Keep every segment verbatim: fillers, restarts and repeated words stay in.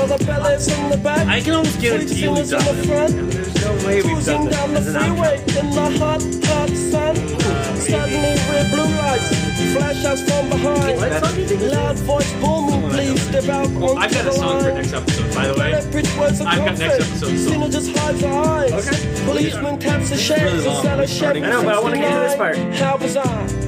the bellies in the back. I can almost guarantee you we've done in the front. it. There's no way we've done Cruising down the this as an freeway outcome. in the hot, hot sun. Suddenly red blue lights flash us from behind. Loud voice booming, please step out onto I've got the a song for line. next episode, by the way. I've got next episode's song. Cena just hides her eyes. Okay. Policeman taps the shades really long. inside a Chevy. I know, but I wanna get to this part. How bizarre.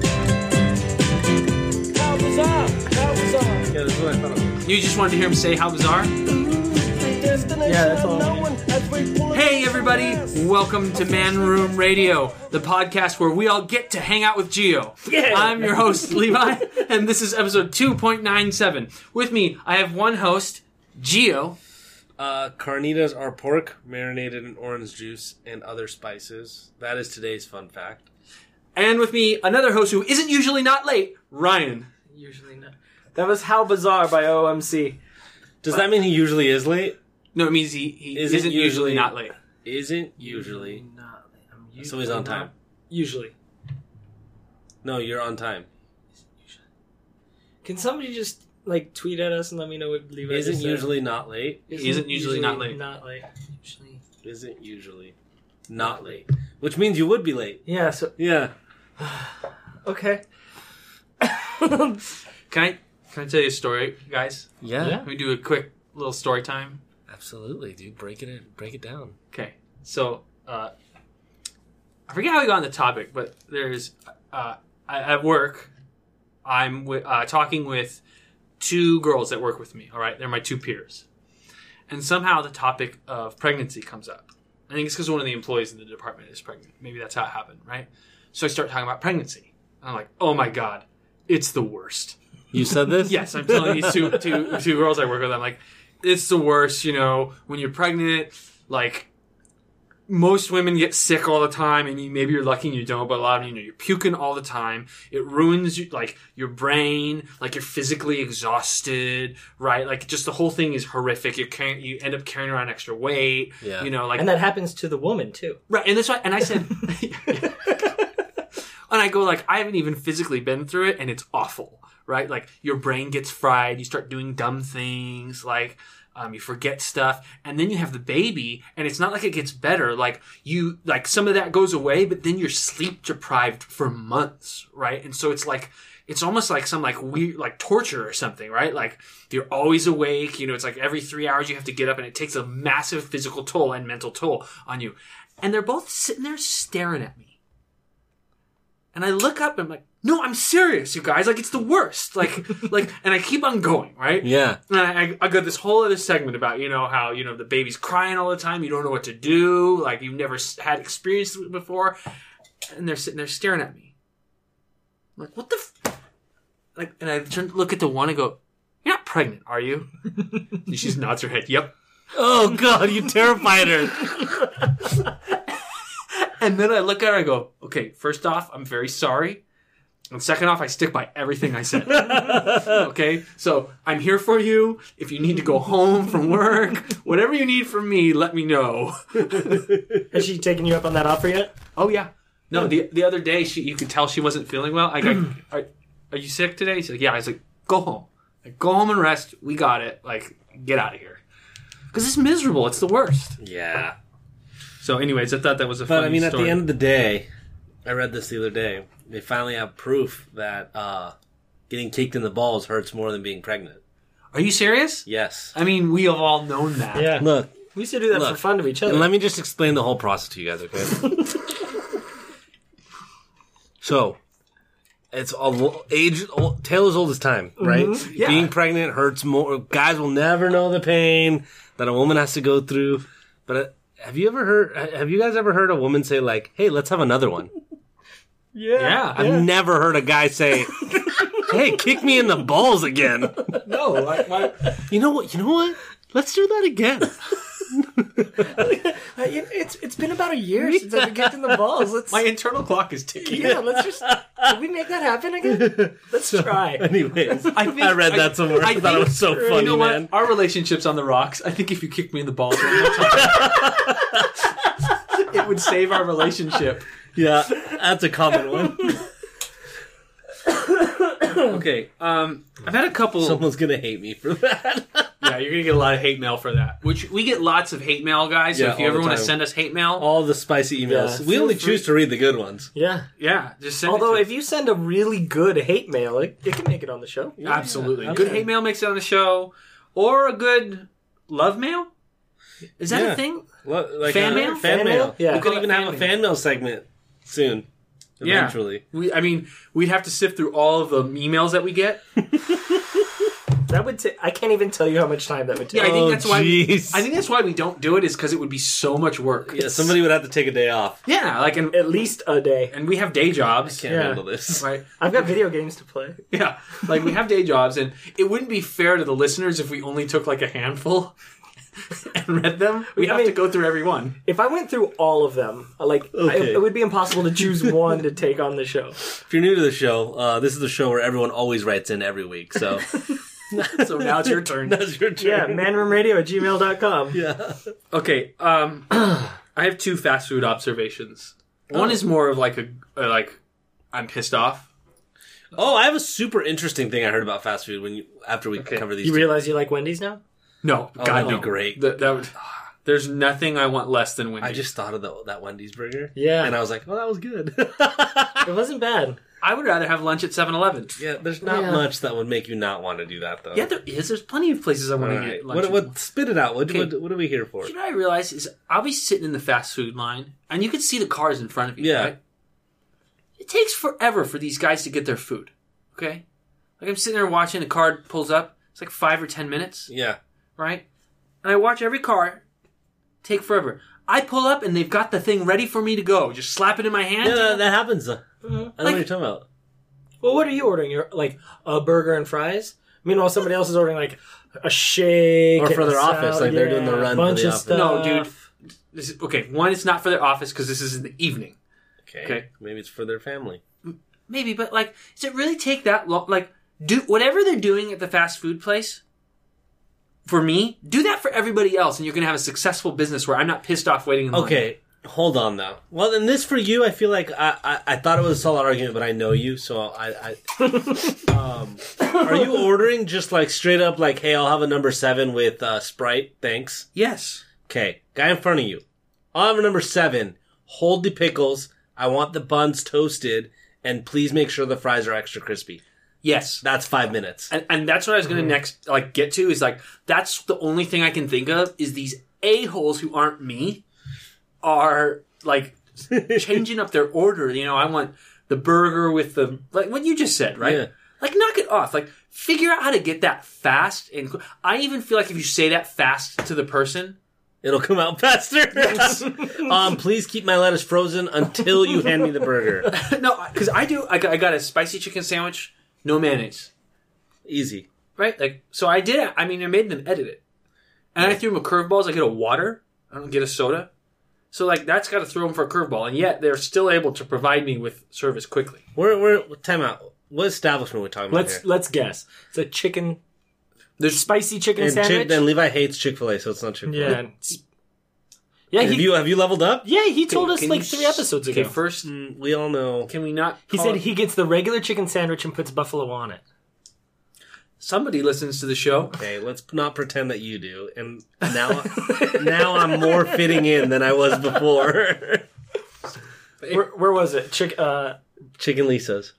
How bizarre. How bizarre. Yeah, this is what I thought of. You just wanted to hear him say how bizarre? Yeah, that's all. Hey everybody, welcome to Man Room Radio, the podcast where we all get to hang out with Gio. Yeah. I'm your host, Levi, and this is episode two point nine seven. With me, I have one host, Gio. Uh, carnitas are pork marinated in orange juice and other spices. That is today's fun fact. And with me, another host who isn't usually not late, Ryan. Usually not. That was How Bizarre by O M C. Does that mean he usually is late? No, it means he, he Isn't isn't, usually, usually- not late. Isn't usually. Not late. I'm usually So he's on time. not- Usually. No, you're on time. Can somebody just like tweet at us and let me know what Levi Isn't just said? usually not late. Isn't usually not late. Not late. Usually. Isn't usually not late. Which means you would be late. Yeah. So Yeah. okay. Can I can I tell you a story, guys? Yeah. Yeah. Can we do a quick little story time? Absolutely, dude. Break it in. Break it down. Okay, so uh, I forget how we got on the topic, but there's uh, I, at work, I'm wi- uh, talking with two girls that work with me. All right, they're my two peers, and somehow the topic of pregnancy comes up. I think it's because one of the employees in the department is pregnant. Maybe that's how it happened, right? So I start talking about pregnancy. I'm like, oh my god, it's the worst. You said this? Yes, I'm telling these two, two, two girls I work with, I'm like, it's the worst, you know, when you're pregnant, like, most women get sick all the time, and you, maybe you're lucky and you don't, but a lot of you know, you're puking all the time. It ruins, you, like, your brain, like, you're physically exhausted, right? Like, just the whole thing is horrific. You're carrying, you end up carrying around extra weight, Yeah. you know, like... And that happens to the woman too. Right, and that's why, and I said... And I go, like, I haven't even physically been through it, and it's awful. Right? Like, your brain gets fried, you start doing dumb things, like, um, you forget stuff, and then you have the baby, and it's not like it gets better. Like, you, like, some of that goes away, but then you're sleep deprived for months, right? And so it's like, it's almost like some, like, weird, like, torture or something, right? Like, you're always awake, you know, it's like every three hours you have to get up, and it takes a massive physical toll and mental toll on you. And they're both sitting there staring at me. And I look up and I'm like, no, I'm serious, you guys. Like, it's the worst. Like, like, and I keep on going, right? Yeah. And I, I got this whole other segment about, you know, how, you know, the baby's crying all the time. You don't know what to do. Like, you've never had experience with it before. And they're sitting there staring at me. I'm like, what the f-? Like, and I turn to look at the one and go, you're not pregnant, are you? And she just nods her head, yep. Oh, God, you terrified her. And then I look at her and I go, okay, first off, I'm very sorry. And second off, I stick by everything I said. Okay? So I'm here for you. If you need to go home from work, whatever you need from me, let me know. Has she taken you up on that offer yet? Oh, yeah. No, the the other day, she you could tell she wasn't feeling well. I go, are, are you sick today? She's like, yeah. I was like, go home. Like, go home and rest. We got it. Like, get out of here. Because it's miserable. It's the worst. Yeah. So anyways, I thought that was a But, funny I mean, at story. the end of the day, I read this the other day. They finally have proof that uh, getting kicked in the balls hurts more than being pregnant. Are you serious? Yes. I mean, we have all known that. Look. We used to do that Look, for fun to each other. And let me just explain the whole process to you guys, okay? So, it's a age, old, tale as old as time, right? Mm-hmm. Yeah. Being pregnant hurts more. Guys will never know the pain that a woman has to go through. But uh, have you ever heard? Have you guys ever heard a woman say like, "Hey, let's have another one"? yeah. Yeah. I've never heard a guy say, "Hey, kick me in the balls again." No, like my, You know what? You know what? Let's do that again. It's it's been about a year since I've been kicked in the balls. Let's my internal clock is ticking. yeah. Let's just can we make that happen again? Let's try. Anyways, I, think, I read that somewhere. I, thought it was so funny, You know man. what? Our relationship's on the rocks. I think if you kicked me in the balls one more time, it would save our relationship. Yeah, that's a common one. Okay, um, I've had a couple. Someone's gonna hate me for that. Yeah, you're gonna get a lot of hate mail for that. Which we get lots of hate mail, guys. So Yeah, if you all ever the want to time. send us hate mail, All the spicy emails. Yeah, we feel only free. choose to read the good ones. Yeah. yeah, just send. Although it to if you send a really good hate mail, it, it can make it on the show. absolutely Yeah, good okay. hate mail makes it on the show, or a good love mail. Is that Yeah. a thing? Lo- Like Fan uh, mail? Fan, Fan mail. mail? Yeah. We could Call it even have fan a mail. fan mail segment soon. Yeah. Eventually. We, I mean, we'd have to sift through all of the emails that we get. That would take. I can't even tell you how much time that would take. Yeah, I think Oh, that's why. We, jeez. I think that's why we don't do it is because it would be so much work. Yeah, somebody would have to take a day off. Yeah, like and At least a day. and we have day jobs, Can't Yeah. handle this. right? I've got video games to play. Yeah, like we have day jobs, and it wouldn't be fair to the listeners if we only took like a handful and read them. We I have mean- to go through every one. If I went through all of them, like I- Okay. it would be impossible to choose one to take on the show. If you're new to the show, uh, this is the show where everyone always writes in every week. So So now it's your turn. that's your turn. Yeah, manroomradio at gmail dot com. Yeah. Okay, um, I have two fast food observations. One is more of like a, a like I'm pissed off. Oh, I have a super interesting thing I heard about fast food when you after we Okay. cover these. You two. realize you like Wendy's now? No, Oh, God, that'd be no. great. That, that would, there's nothing I want less than Wendy's. I just thought of the, that Wendy's burger. Yeah. And I was like, oh, that was good. It wasn't bad. I would rather have lunch at seven eleven. yeah, there's not Yeah. much that would make you not want to do that, though. Yeah, there is. There's plenty of places I All want to right. get lunch. What, what, spit it out. What, Okay. what, what are we here for? You know what I realize is I'll be sitting in the fast food line, and you can see the cars in front of you. Yeah. Right? It takes forever for these guys to get their food. Okay, like I'm sitting there watching, the car pulls up. It's like five or ten minutes, Yeah. right? And I watch every car take forever. I pull up, and they've got the thing ready for me to go. Just slap it in my hand. Yeah, that, that happens. Uh, I know Like- what you're talking about. Well, what are you ordering? You're like a burger and fries? Meanwhile, somebody else is ordering like a shake. Or and for a their salad, office, like they're doing the yeah, run a for bunch the of office. stuff. No, dude. This is, okay, one, it's not for their office because this is in the evening. Okay. Okay. Maybe it's for their family. Maybe, but like, does it really take that long? Like, do whatever they're doing at the fast food place. For me, do that for everybody else, and you're going to have a successful business where I'm not pissed off waiting in line. Okay, hold on though. Well, then this for you, I feel like I, I, I thought it was a solid argument, but I know you, so I. I um, are you ordering just like straight up like, hey, I'll have a number seven with uh, Sprite, thanks. Yes. Okay, guy in front of you, I'll have a number seven. Hold the pickles. I want the buns toasted, and please make sure the fries are extra crispy. Yes. That's five minutes. And, and that's what I was going to next like get to is like that's the only thing I can think of is these a-holes who aren't me are like changing up their order. You know, I want the burger with the like what you just said, right? Yeah. Like knock it off. Like figure out how to get that fast. And qu- I even feel like if you say that fast to the person, It'll come out faster. um, please keep my lettuce frozen until you hand me the burger. no, because I do. I got, I got a spicy chicken sandwich, no mayonnaise, Easy. right? Like so, I did it. I mean, I made them edit it, and I threw them a curveball. I get a water. I don't get a soda. So like that's got to throw them for a curveball, and yet they're still able to provide me with service quickly. We're we're time out. What establishment are we talking about Let's here? let's guess. It's a chicken, There's spicy chicken And sandwich. Chick, then Levi hates Chick-fil-A, so it's not Chick-fil-A. yeah, yeah. Have He, you have you leveled up? yeah, he told us Can like you three s- episodes ago. Okay, first, Mm, we all know. can we not? He call said it- he gets the regular chicken sandwich and puts buffalo on it. somebody listens to the show. Okay, let's not pretend that you do. And now, now I'm more fitting in than I was before. Where, where was it? Chick. Uh, Chicken Lisa's.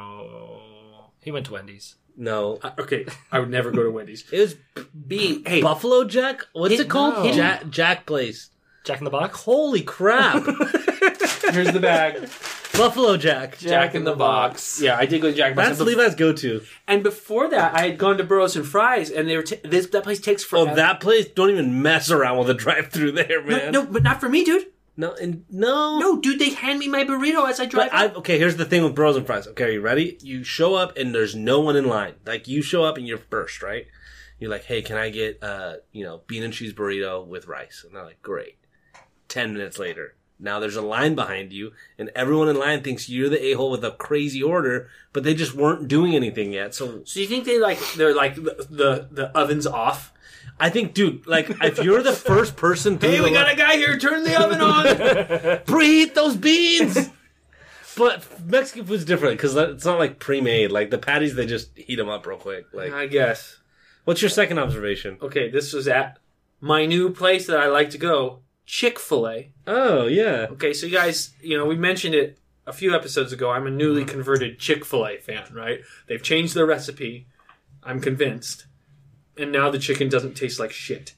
no, he went to Wendy's. No, Uh, okay, I would never go to Wendy's. it was B. Hey, Buffalo Jack. What's Hit- it called? no. Jack Jack Place. Jack in the Box. Holy crap! here's the bag. Buffalo Jack. Jack in the Box. Yeah, I did go to Jack in the Box. That's Levi's go-to. And before that, I had gone to Burroughs and Fries, and they were t- this that place takes Oh, forever. that place! Don't even mess around with a drive-through there, no, man. no, but not for me, dude. no, and no. No, dude, they hand me my burrito as I drive. But I, out. okay, here's the thing with Burroughs and Fries. Okay, are you ready? You show up and there's no one in line. Like you show up and you're first, right? You're like, hey, can I get uh, you know, bean and cheese burrito with rice? And they're like, great. Ten minutes later, now there's a line behind you, and everyone in line thinks you're the a-hole with a crazy order, but they just weren't doing anything yet. So So you think they like they're like the the, the oven's off? I think, dude, like if you're the first person through Hey, the we got line- a guy here. Turn the oven on. preheat those beans. But Mexican food's different because it's not like pre-made. Like the patties, they just heat them up real quick. Like, I guess. What's your second observation? Okay, this was at my new place that I like to go, Chick-fil-A. Oh, yeah. Okay, so you guys, you know, we mentioned it a few episodes ago. I'm a newly converted Chick-fil-A fan, right? They've changed their recipe. I'm convinced. And now the chicken doesn't taste like shit.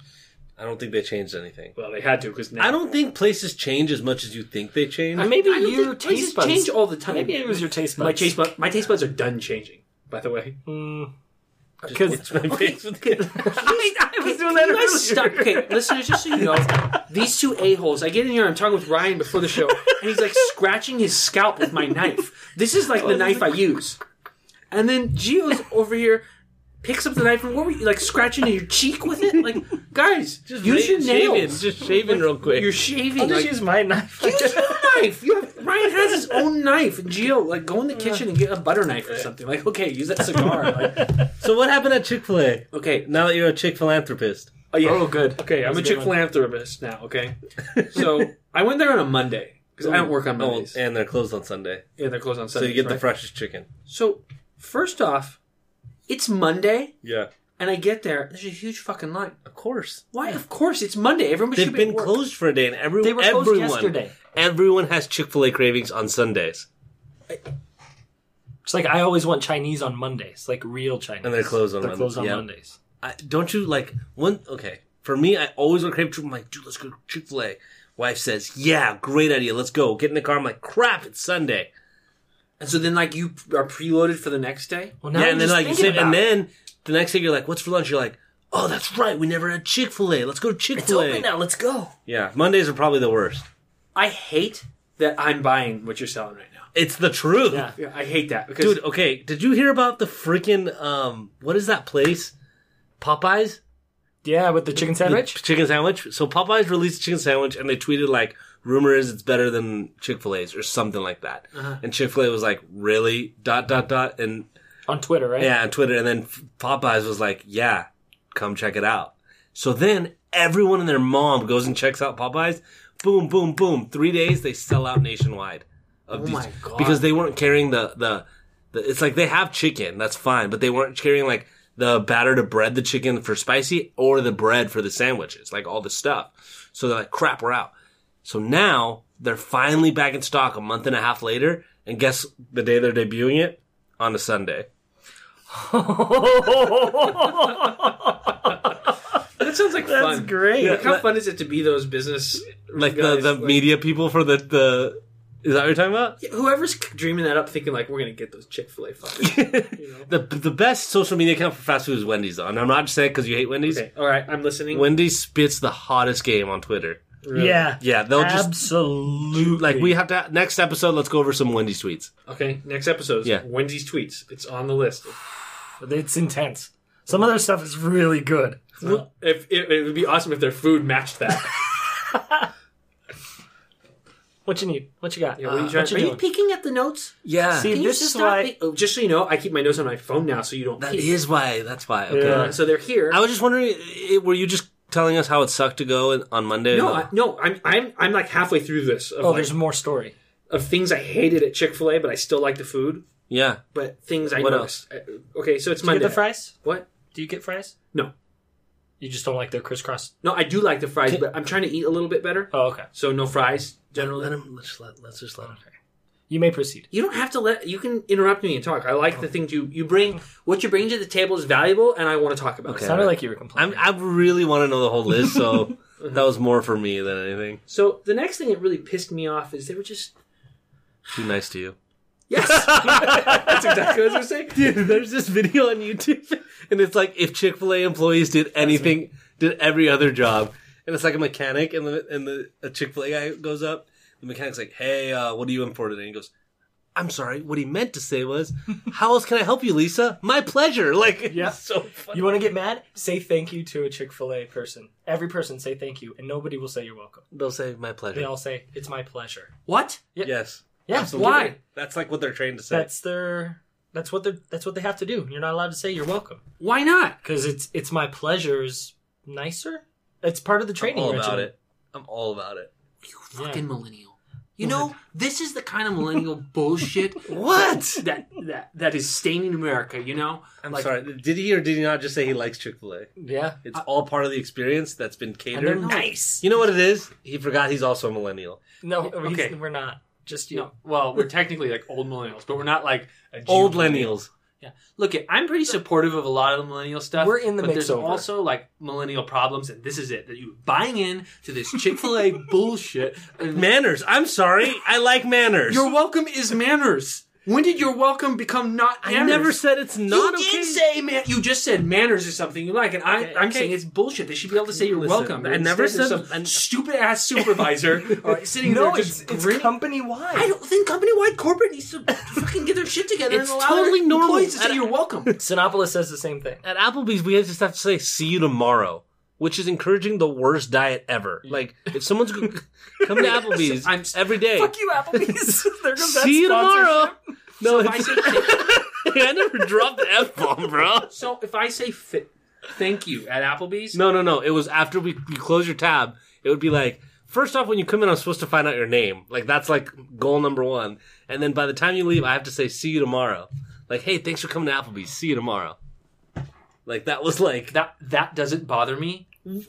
I don't think they changed anything. Well, they had to because now I don't think places change as much as you think they change. Uh, maybe I don't your think places taste buds change all the time. Maybe it was your taste buds. My taste buds. My taste buds are done changing. By the way, Mm, Just because wash my face with it. I was doing Can that you guys earlier. stop? Okay, listeners, just so you know, these two a-holes, I get in here, I'm talking with Ryan before the show, and he's like scratching his scalp with my knife. This is like the knife I use. And then Gio's over here, picks up the knife, and what were you, like, scratching your cheek with it? Like, guys, Just use your shaving, nails. Just shaving real quick. You're shaving. I'll just like, use my knife. use your own knife. You have, Ryan has his own knife. And Gio, like, go in the kitchen and get a butter knife or something. Like, okay, use that cigar. Like, So what happened at Chick-fil-A? okay, Now that you're a Chick-philanthropist. oh, yeah. Oh, good. Okay, I'm That's a a good Chick one. philanthropist now, okay? So, I went there on a Monday, because I don't work on Oh, Mondays. and they're closed on Sunday. Yeah, they're closed on So Sundays, you get the right? freshest chicken. So, first off, it's Monday, Yeah. and I get there, there's a huge fucking line. Of course. Why? Of course, it's Monday. Everybody They've should be been at work. closed for a day, and every, They were closed everyone, yesterday. everyone has Chick-fil-A cravings on Sundays. It's like I always want Chinese on Mondays, like real Chinese. And they're closed on They're Mondays. closed on Yeah. Mondays. I, don't you like one? Okay, for me, I always want to crave. I'm like, dude, let's go to Chick-fil-A. Wife says, yeah, great idea. Let's go. Get in the car. I'm like, crap, it's Sunday. And so then, like, you are preloaded for the next day? Well, now Yeah, I'm and then just like you thinking say, and about it. then the next day you're like, what's for lunch? You're like, oh, that's right. We never had Chick-fil-A. Let's go to It's Chick-fil-A. open now. Let's go. Yeah, Mondays are probably the worst. I hate that I'm buying what you're selling right now. It's the truth. Yeah. Yeah, I hate that. Because Dude, okay, did you hear about the freaking, um, what is that place? Popeyes? Yeah, with the chicken sandwich. The chicken sandwich. So Popeyes released a chicken sandwich and they tweeted like, rumor is it's better than Chick-fil-A's or something like that. Uh-huh. And Chick-fil-A was like, really? Dot, dot, dot. And On Twitter, right? yeah, on Twitter. And then Popeyes was like, yeah, come check it out. So then everyone and their mom goes and checks out Popeyes. Boom, boom, boom. Three days, they sell out nationwide. Of Oh these, my God. Because they weren't carrying the, the, the, it's like they have chicken, that's fine, but they weren't carrying like the batter to bread the chicken for spicy or the bread for the sandwiches, like all the stuff. So they're like, crap, we're out. So now they're finally back in stock a month and a half later. And guess the day they're debuting it? On a Sunday. that sounds like That's fun. great. Like, how fun is it to be those business Like the, guys, the like- media people for the, the, is that what you're talking about? Whoever's dreaming that up, thinking like we're gonna get those Chick-fil-A fuckers. You know? The the best social media account for fast food is Wendy's, though. And I'm not just saying because you hate Wendy's. Okay, all right, I'm listening. Wendy's spits the hottest game on Twitter. Really? Yeah. Yeah, they'll just Absolutely. like we have to next episode. Let's go over some Wendy's tweets. Okay, next episode. Yeah. Wendy's tweets. It's on the list. It's intense. Some of their stuff is really good. Well, if it, it would be awesome if their food matched that. What you need? What you got? Yeah, what are you Uh, trying? what Are you doing? peeking at the notes? Yeah, See, Can you this is stop why. pe- oh, just so you know, I keep my notes on my phone now, so you don't. that peek. is why. That's why. Okay. Yeah. Uh, so they're here. I was just wondering, i- were you just telling us how it sucked to go in- on Monday? no, I, no, I'm I'm I'm like halfway through this of, Oh, like, there's more story. of things I hated at Chick-fil-A, but I still like the food. yeah. But things I What noticed. Uh, Okay, so it's Do you Monday. get the fries? What? Do you get fries? No, You just don't like their crisscross. no, I do like the fries, but I'm trying to eat a little bit better. Oh, okay. So no fries generally. Let him. Let's just let. Let's just let him. You may proceed. You don't have to let. You can interrupt me and talk. I like the things you you bring. What you bring to the table is valuable, and I want to talk about Okay. it. Sounded like you were complaining. I'm, I really want to know the whole list, so that was more for me than anything. So the next thing that really pissed me off is they were just Too nice to you. yes. That's exactly what I was going to say. Dude, there's this video on YouTube, and it's like if Chick-fil-A employees did anything, did every other job, and it's like a mechanic, and the and the a Chick-fil-A guy goes up, the mechanic's like, "Hey, uh, what do you import today?" And he goes, "I'm sorry, what he meant to say was, how else can I help you, Lisa? My pleasure." Like, it's Yeah. so funny. You want to get mad? Say thank you to a Chick-fil-A person. Every person say thank you, and nobody will say you're welcome. They'll say, "My They pleasure." all say it's my pleasure. What? Yes, Yeah, absolutely. Why? That's like what they're trained to say. That's their. That's what they. are That's what they have to do. You're not allowed to say you're welcome Why not? because it's it's my pleasure is nicer. It's part of the I'm training all regimen. about it. I'm all about it. You fucking millennial. You know, this is the kind of millennial bullshit What? that that that is staining America. You know, I'm Like, sorry. Did he or did he not just say he likes Chick-fil-A? Yeah. It's all part of the experience that's been And catered. they're nice. You know what it is? He forgot he's also a millennial. No, Okay. okay. we're not. Just you. No, well, we're technically like old millennials, but we're not like a Old Jew millennial. millennials. Yeah, look, it. I'm pretty supportive of a lot of the millennial stuff. We're in the but mix there's over. also like millennial problems, and this is it: that you buying in to this Chick-fil-A bullshit. And Manners. I'm sorry. I like manners. your welcome is manners. When did your welcome become not manners? I never said it's not you okay. did say man. You just said manners is something you like, and I, Okay, I'm okay. saying it's bullshit. They should be able to say you're Listen, welcome. I never Instead, there's said- some I- stupid ass supervisor or sitting No, there it's just it's grinning. company wide. I don't think company-wide corporate needs to fucking get their shit together It's and allow totally their normal. employees to say And- you're welcome. Sinopolis says the same thing. At Applebee's, we just have to say "see you tomorrow," which is encouraging the worst diet ever. Like if someone's go- come to Applebee's I'm- every day, Fuck you, Applebee's. There goes that see you tomorrow. sponsorship. No, So if I it's, say I never dropped the F bomb, bro. so if I say fi- thank you at Applebee's, No, no, no. It was after we you close your tab. It would be like, first off, when you come in, I'm supposed to find out your name. Like that's like goal number one. And then by the time you leave, I have to say, "See you tomorrow." Like, hey, thanks for coming to Applebee's. See you tomorrow. Like that was like that that doesn't bother me.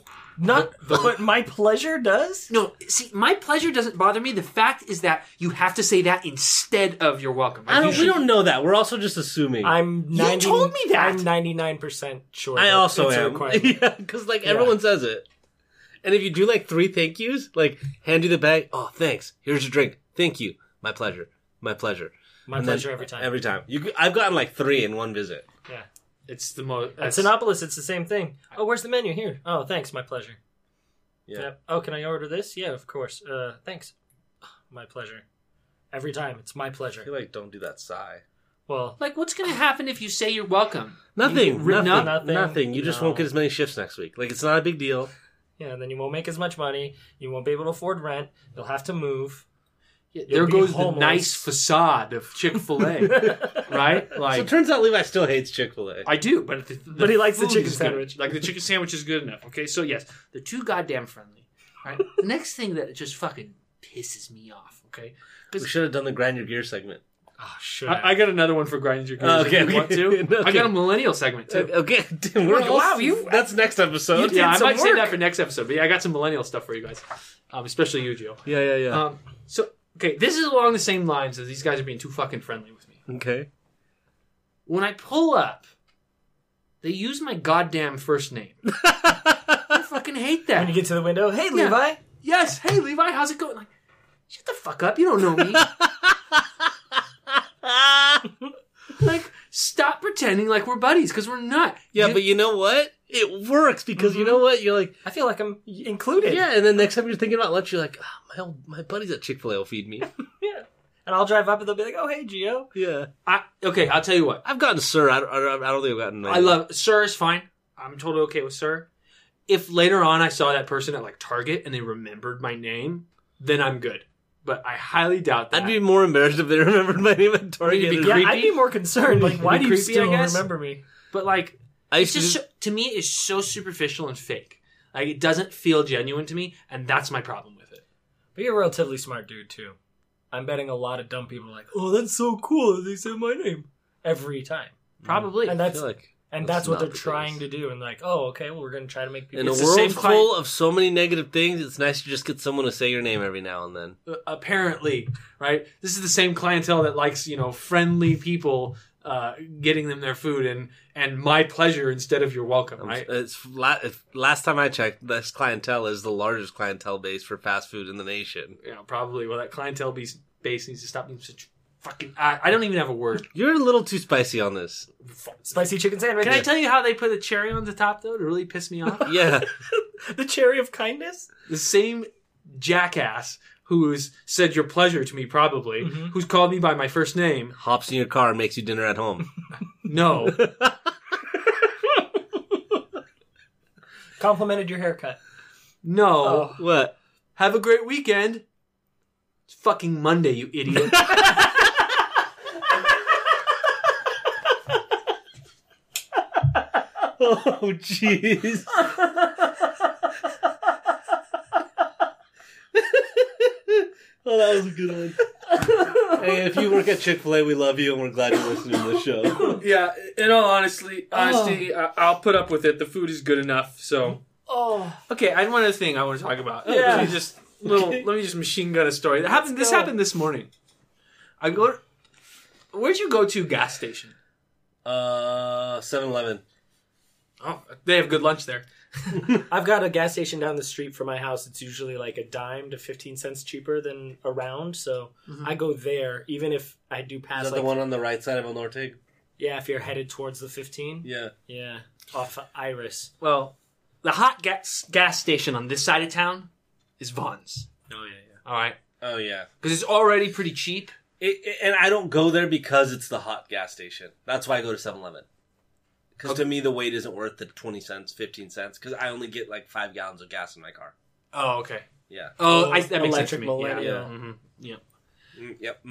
Not, but my pleasure does. No, see, my pleasure doesn't bother me. The fact is that you have to say that instead of you're welcome. Like, I you don't. We should- don't know that. We're also just assuming. I, I'm You ninety. told me that. I'm ninety-nine percent sure. that also it's a am. requirement. Yeah, because like everyone says it. And if you do like three thank yous, like hand you the bag. Oh, thanks. Here's your drink. Thank you. My pleasure. My pleasure. My And then pleasure every time. Every time. You, I've gotten like three in one visit. yeah. It's the most. At Sinopolis, it's the same thing. Oh, where's the menu? Here. Oh, thanks. My pleasure. Yeah. Yep. Oh, can I order this? Yeah, of course. Uh, thanks. My pleasure. Every time, it's my I pleasure. feel like don't do that sigh. Well, Like, what's going to happen if you say you're welcome? Nothing. You get written Nothing. up? Nothing. Nothing. You just No. won't get as many shifts next week. Like it's not a big deal. yeah, and then you won't make as much money. You won't be able to afford rent. You'll have to move. Yeah, You'll there be goes homeless. the nice facade of Chick-fil-A, right? So Like, it turns out Levi still hates Chick-fil-A. I do, but the, the But he likes the food chicken is good. sandwich. Like the chicken sandwich is good enough. Okay, so yes, they're too goddamn friendly. Right. The next thing that just fucking pisses me off. Okay, We should have done the grind your gear segment. Oh, shit. I, I got another one for grinding your gears. Oh, if okay, you want okay. to. No, I okay. got a millennial segment too. Okay, dude, we're all, Wow, you- That's next episode. you Yeah, I some might save that work. for next episode. But yeah, I got some millennial stuff for you guys, um, especially you, Gio. Yeah, yeah, yeah. Um, so okay, this is along the same lines as these guys are being too fucking friendly with me. okay. When I pull up, they use my goddamn first name. I fucking hate that. When you get to the window, hey, Yeah. Levi. Yes, hey Levi, how's it going? Like, shut the fuck up, you don't know me. Like, stop pretending like we're buddies, because we're not. Yeah, You- but you know what? It works because you know what? You're like, I feel like I'm included. yeah, and then next time you're thinking about lunch, you're like, oh, my old, my buddies at Chick-fil-A will feed me. Yeah. And I'll drive up and they'll be like, oh, hey, Gio. Yeah. I, okay, I'll tell you what. I've gotten sir. I don't, I don't, I don't think I've gotten. I love sir is fine. I'm totally okay with sir. If later on I saw that person at like Target and they remembered my name, then I'm good. But I highly doubt that. I'd be more embarrassed if they remembered my name at Target. be than- Yeah, creepy. I'd be more concerned. Like, why Be do you creepy, I still guess? remember me? But like, I it's used to just do- so, to me, it's so superficial and fake. Like, it doesn't feel genuine to me, and that's my problem with it. But you're a relatively smart dude, too. I'm betting a lot of dumb people are like, oh, that's so cool that they said my name. Every time. Probably. And I that's feel like and that's that's what not they're the trying case. to do. And like, oh, okay, well, we're going to try to make people... in a It's the world same full client- of so many negative things, it's nice to just get someone to say your name every now and then. Uh, apparently, right? This is the same clientele that likes, you know, friendly people uh, getting them their food and, and my pleasure instead of your welcome, right? It's la- if, last time I checked, this clientele is the largest clientele base for fast food in the nation. You know, probably. Well, that clientele base, base needs to stop being such fucking... I, I don't even have a word. You're a little too spicy on this. Spicy chicken sandwich. Can I tell you how they put a cherry on the top, though, to really piss me off? Yeah. the cherry of kindness? The same jackass who's said your pleasure to me, probably, who's called me by my first name. Hops in your car and makes you dinner at home. No. Complimented your haircut. No. Oh. What? Have a great weekend. It's fucking Monday, you idiot. Oh, jeez. Oh, that was a good one. Hey, if you work at Chick-fil-A, we love you and we're glad you're listening to the show. Yeah, in all honestly, honesty, oh. I'll put up with it. The food is good enough, so. Oh. Okay, I have one other thing I want to talk about. Yeah. Let me just little. Okay. Let me just machine gun a story. That happened. This happened this morning. I go. Where'd you go to gas station? Uh, seven eleven. Oh, they have good lunch there. I've got a gas station down the street from my house. It's usually like a dime to fifteen cents cheaper than around, so mm-hmm. I go there even if I do pass. Is that like, the one on the right side of El Norte? Yeah, if you're headed towards the fifteen. Yeah, yeah, off of Iris. Well, the hot gas gas station on this side of town is Vaughn's. Oh yeah, yeah. All right. Oh yeah, because it's already pretty cheap. It, it, and I don't go there because it's the hot gas station. That's why I go to seven eleven. Because okay. to me, the wait isn't worth the twenty cents, fifteen cents. Because I only get like five gallons of gas in my car. Oh, okay. Yeah. Oh, I, that makes Electric sense to me. millennial. Yeah. Mm-hmm. Yeah. Mm, yep.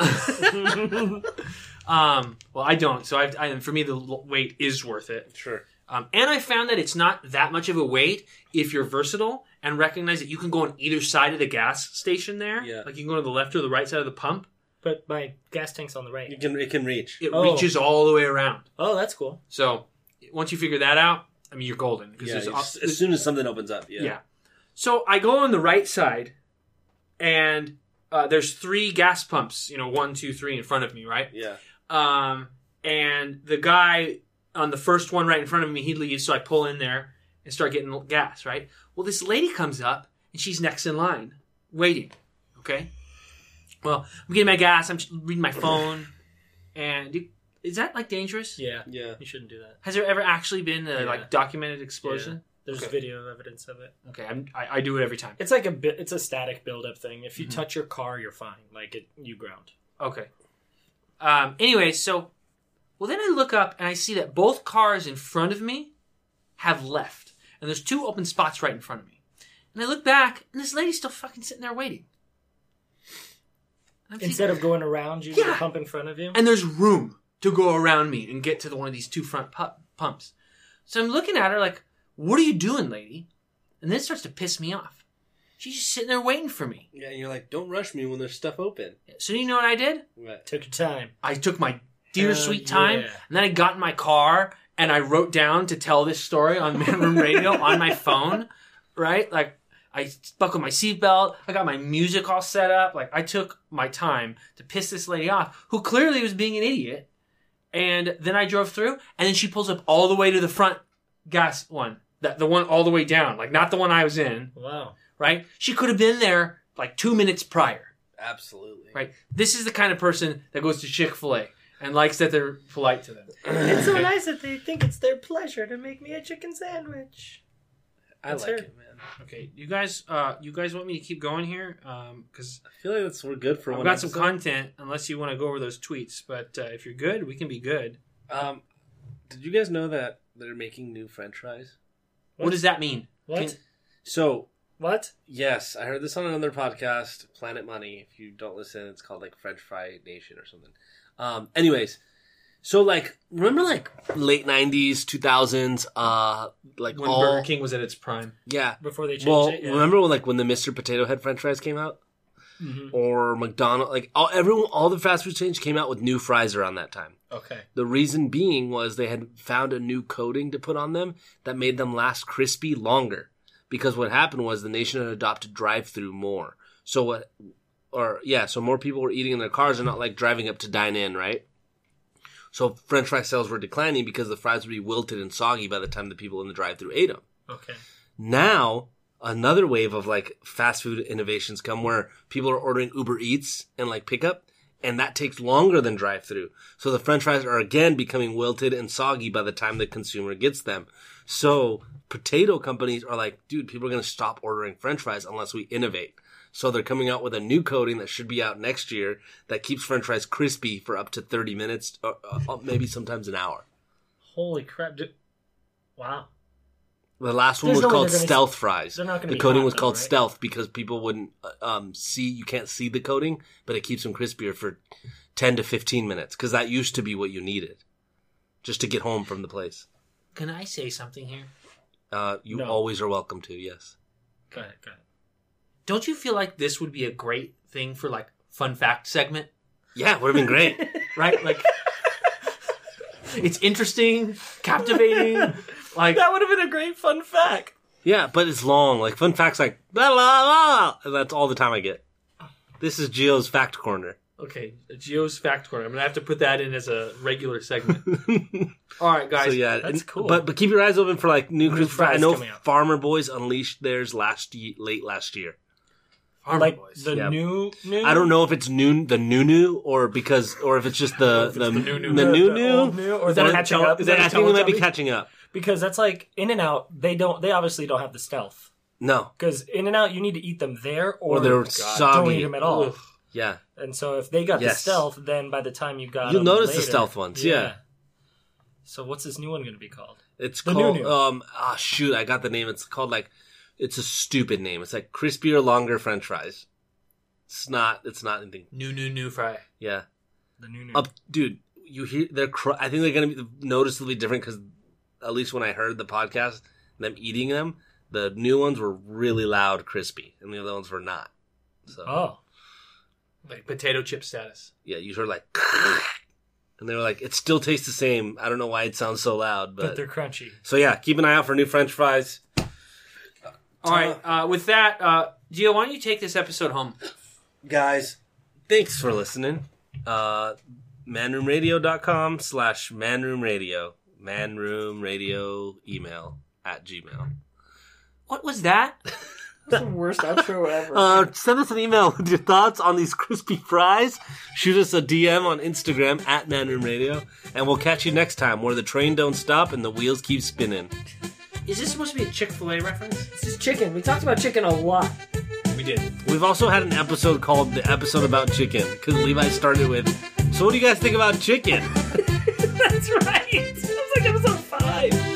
Mm. um. Well, I don't. So I've, I, for me, the wait is worth it. Sure. Um, and I found that it's not that much of a wait if you're versatile and recognize that you can go on either side of the gas station there. Yeah. Like you can go to the left or the right side of the pump. But my gas tank's on the right. You can it can reach. It oh. reaches all the way around. Oh, that's cool. So once you figure that out, I mean, you're golden. Yeah, there's, as, there's, as soon as something opens up, yeah. Yeah. So I go on the right side, and uh, there's three gas pumps. You know, one, two, three in front of me, right? Yeah. Um, and the guy on the first one right in front of me, he leaves, so I pull in there and start getting gas, right? Well, this lady comes up, and she's next in line, waiting, okay? Well, I'm getting my gas. I'm reading my phone, and is that like dangerous? Yeah, yeah. You shouldn't do that. Has there ever actually been a yeah. like documented explosion? Yeah. There's okay. video evidence of it. Okay, I'm, I, I do it every time. It's like a bit. It's a static buildup thing. If you mm-hmm. touch your car, you're fine. Like it, you ground. Okay. Um. Anyway, so well, then I look up and I see that both cars in front of me have left, and there's two open spots right in front of me. And I look back, and this lady's still fucking sitting there waiting. Instead thinking, of going around using yeah. the pump in front of you? And there's room to go around me and get to the, one of these two front pu- pumps. So I'm looking at her like, what are you doing, lady? And then it starts to piss me off. She's just sitting there waiting for me. Yeah, and you're like, don't rush me when there's stuff open. So you know what I did? What? Took your time. I took my dear uh, sweet time, yeah. and then I got in my car, and I wrote down to tell this story on Man Room Radio on my phone, right? Like, I buckled my seatbelt. I got my music all set up. Like, I took my time to piss this lady off, who clearly was being an idiot. And then I drove through, and then she pulls up all the way to the front gas one. The, the one all the way down. Like, not the one I was in. Wow. Right? She could have been there, like, two minutes prior. Absolutely. Right? This is the kind of person that goes to Chick-fil-A and likes that they're polite to them. It's so nice that they think it's their pleasure to make me a chicken sandwich. I That's like her. it, man. Okay, you guys, uh, you guys want me to keep going here? Because um, I feel like that's we're good for. I've one got episode. some content, unless you want to go over those tweets. But uh, if you're good, we can be good. Um, did you guys know that they're making new French fries? What, what does that mean? What? Can... So what? Yes, I heard this on another podcast, Planet Money. If you don't listen, it's called like French Fry Nation or something. Um, anyways. So, like, remember, like, late nineties, two thousands, uh, like, when all... Burger King was at its prime. Yeah. Before they changed well, it, yeah. remember, when, like, when the Mister Potato Head french fries came out? Mm-hmm. Or McDonald's, like, all everyone, all the fast food chains came out with new fries around that time. Okay. The reason being was they had found a new coating to put on them that made them last crispy longer. Because what happened was the nation had adopted drive-through more. So what... Or, yeah, so more people were eating in their cars and not, like, driving up to dine in, right? So French fry sales were declining because the fries would be wilted and soggy by the time the people in the drive-thru ate them. Okay. Now, another wave of like fast food innovations come where people are ordering Uber Eats and like pickup, and that takes longer than drive-thru. So the French fries are again becoming wilted and soggy by the time the consumer gets them. So potato companies are like, dude, people are going to stop ordering French fries unless we innovate. So they're coming out with a new coating that should be out next year that keeps French fries crispy for up to thirty minutes, or uh, maybe sometimes an hour. Holy crap. Dude. Wow. The last one There's was no called gonna, Stealth Fries. They're not gonna the be coating hot, was though, called right? Stealth because people wouldn't um, see, you can't see the coating, but it keeps them crispier for ten to fifteen minutes because that used to be what you needed just to get home from the place. Can I say something here? Uh, you No. always are welcome to, yes. Go ahead, go ahead. Don't you feel like this would be a great thing for like fun fact segment? Yeah, would have been great. Right? Like, it's interesting, captivating. Like That would have been a great fun fact. Yeah, but it's long. Like, fun facts like, blah, blah, blah. And that's all the time I get. This is Gio's Fact Corner. Okay, Gio's Fact Corner. I'm going to have to put that in as a regular segment. All right, guys. So, yeah. That's and- cool. But but keep your eyes open for, like, new, New Christmas fries I know coming out. Farmer Boys unleashed theirs last ye- late last year. Farmer Like Boys. the Yeah. new, new. I don't know if it's new, the new new, or because, or if it's just the the, the new new. the The- new the new. old new, or is that Or- catching up? Is that I a think we might be Teletubby? catching up. Because that's like In and Out. They don't. They obviously don't have the stealth. No, Because In and Out, you need to eat them there, or, or they're don't soggy. eat them at all. Ugh. Yeah, And so if they got the Yes. stealth, then by the time you got You'll them notice the later- stealth ones, yeah. So what's this new one going to be called? it's The called. new new. Um, ah, shoot, I got the name. It's called like, it's a stupid name. It's like crispy or longer French fries. It's not. It's not anything. New, new, new fry. Yeah. The new new. Up, dude. You hear they're. Cr- I think they're gonna be noticeably different because, at least when I heard the podcast, them eating them, the new ones were really loud, crispy, and the other ones were not. So Oh. Like potato chip status. yeah, you heard like, and they were like, it still tastes the same. I don't know why it sounds so loud, But but, they're crunchy. so yeah, keep an eye out for new French fries. All right. Uh, with that, uh, Gio, why don't you take this episode home? Guys, thanks for listening. Uh, manroomradio.com slash manroomradio. Manroomradio email at gmail. What was that? That's the worst outro ever. Uh, send us an email with your thoughts on these crispy fries. Shoot us a D M on Instagram at manroomradio. And we'll catch you next time where the train don't stop and the wheels keep spinning. Is this supposed to be a Chick-fil-A reference? This is chicken. We talked about chicken a lot. We did. We've also had an episode called The Episode About Chicken because Levi started with, so what do you guys think about chicken? That's right. That was like episode five.